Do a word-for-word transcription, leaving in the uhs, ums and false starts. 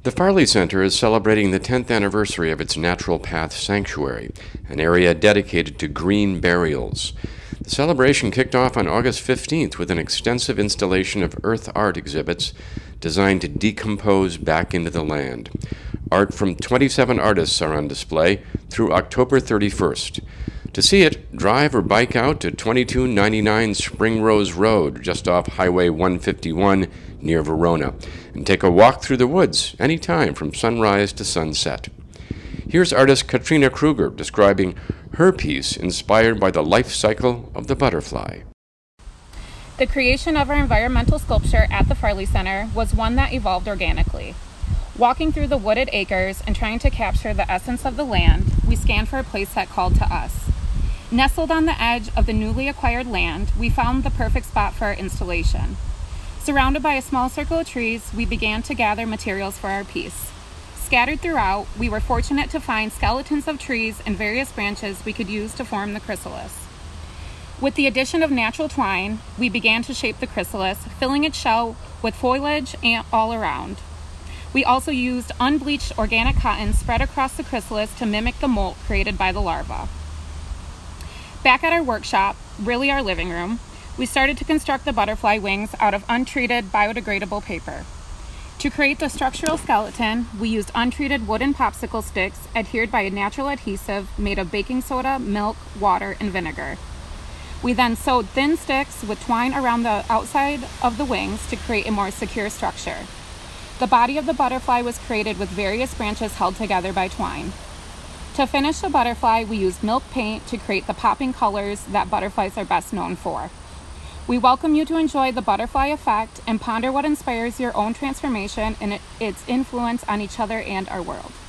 The Farley Center is celebrating the tenth anniversary of its Natural Path Sanctuary, an area dedicated to green burials. The celebration kicked off on August fifteenth with an extensive installation of earth art exhibits designed to decompose back into the land. Art from twenty-seven artists are on display through October thirty-first. To see it, drive or bike out to twenty-two ninety-nine Spring Rose Road, just off Highway one fifty-one near Verona, and take a walk through the woods anytime from sunrise to sunset. Here's artist Katrina Kruger describing her piece inspired by the life cycle of the butterfly. The creation of our environmental sculpture at the Farley Center was one that evolved organically. Walking through the wooded acres and trying to capture the essence of the land, we scanned for a place that called to us. Nestled on the edge of the newly acquired land, we found the perfect spot for our installation. Surrounded by a small circle of trees, we began to gather materials for our piece. Scattered throughout, we were fortunate to find skeletons of trees and various branches we could use to form the chrysalis. With the addition of natural twine, we began to shape the chrysalis, filling its shell with foliage all around. We also used unbleached organic cotton spread across the chrysalis to mimic the molt created by the larva. Back at our workshop, really our living room, we started to construct the butterfly wings out of untreated biodegradable paper. To create the structural skeleton, we used untreated wooden popsicle sticks adhered by a natural adhesive made of baking soda, milk, water, and vinegar. We then sewed thin sticks with twine around the outside of the wings to create a more secure structure. The body of the butterfly was created with various branches held together by twine. To finish the butterfly, we used milk paint to create the popping colors that butterflies are best known for. We welcome you to enjoy the butterfly effect and ponder what inspires your own transformation and its influence on each other and our world.